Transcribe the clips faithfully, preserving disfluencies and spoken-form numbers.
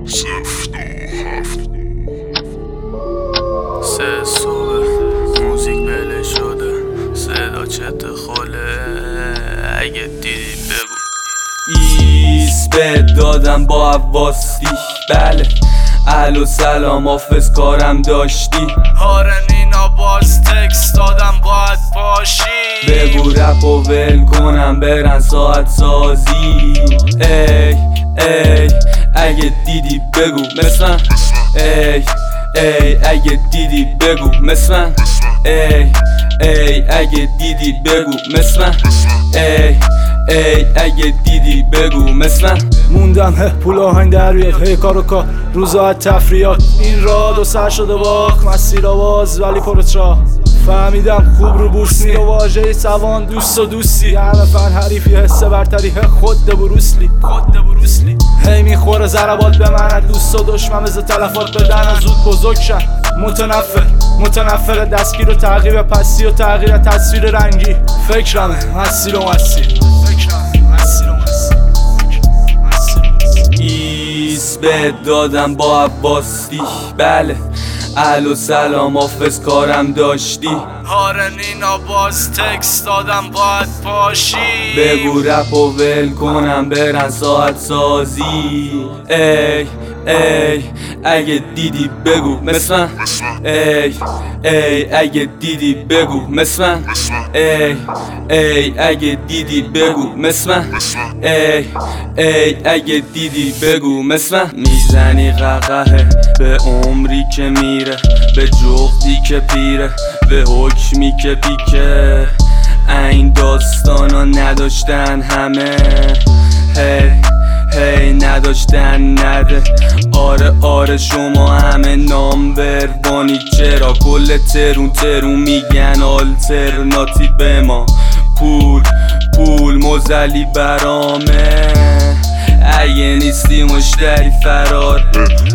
سفت و هفت سه صبح موزیک بله شده، صدا چت خوله، اگه دیدی بگو. ایس به دادم با عواستی، بله اهل و سلام حافظ کارم داشتی. هارن اینا باز تکست دادم باید پاشی. بگو رپ و ول کنم برن ساعت سازی. ای ای اگه دیدی بگو مثل من. ای ای اگه دیدی بگو مثل من. ای ای اگه دیدی بگو مثل من. ای ای اگه دیدی بگو مثل من. موندم هه پول آهنگ در بیاد، هی کار و کار روزا تفریات. این راه دو سر شده باخ مسیر آواز ولی پرت راه. فهمیدم خوب رو بورس نی و واژه سوان دوست و دوستی. همه فن حریفی حس برتری ه خود بروسلی خود بروسلی. هی میخوره ضربات به من دوست و دشمن بز تلفات بدن زود بزرگ شن. متنفر متنفر دستگیر و تغییر پسی و تغییر تصویر رنگی. فکرمه مسیر و مسیر فکرمه مسیر و مسیر ایس به دادم با عباستی، بله اهل و سلام حافظ کارم داشتی. هارن اینا باز تکست دادم باید پاشی. بگو رپ و ول کنم برن ساعت سازی. ای ای اگه دیدی بگو مثل من. ای ای اگه دیدی بگو مثل من. ای ای اگه دیدی بگو مثل من. ای ای اگه دیدی بگو مثل من. میزنی قهقه به عمری که میره، به جغدی که پیره، به حکمی که پیکه. این داستانا نداشتن همه، هی هی نداشتن نده. آره آره شما همه نامبروانی، چرا کل ترون ترون میگن آلترناتیو به ما. پول پول مزلی برامه، اگه نیستی مشتری فرار.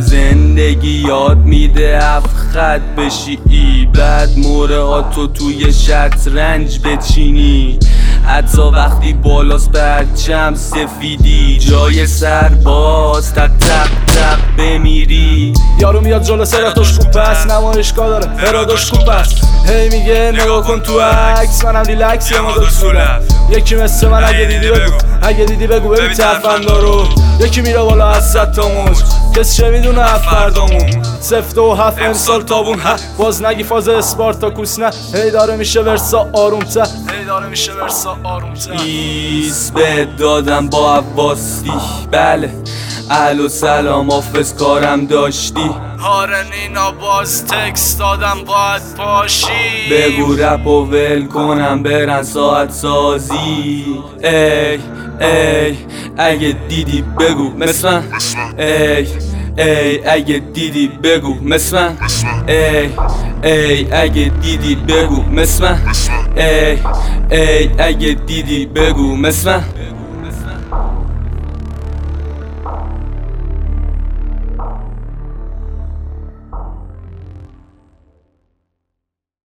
زندگی یاد میده افخط بشی ای، بعد مورهاتو توی شطرنج بچینی. حتی وقتی بالاست پرچم سفیدی، جای سرباز تق تق تق بمیری. یارو میاد جلو سراتوش خوب پس نمایشگاه داره ارادش خوب پس. هی میگه نگاه کن تو عکس، منم ریلکس یه مدل صورت. یکی مثل من اگه دیدی بگو، اگه دیدی بگو ببین تفندا رو. یکی میره بالا از صد تا موج، کسی چه میدونه هفت فردامون. سفت و هفت امسال تابون ها، باز نگی فاز اسپارتاکوس نه. هی داره میشه ورسا آرومتر، هی داره میشه ورسا آرومتر. ایس به دادم با عباستی، بله اهل و سلام حافظ کارم داشتی. هارن اینا باز تکست دادم باید پاشی. بگو رپ و ول کنم برن ساعت سازی. ای ای اگه دیدی بگو مثل من. ای ای اگه دیدی بگو مثل من. ای ای اگه دیدی بگو مثل من. ای ای اگه دیدی بگو مثل من.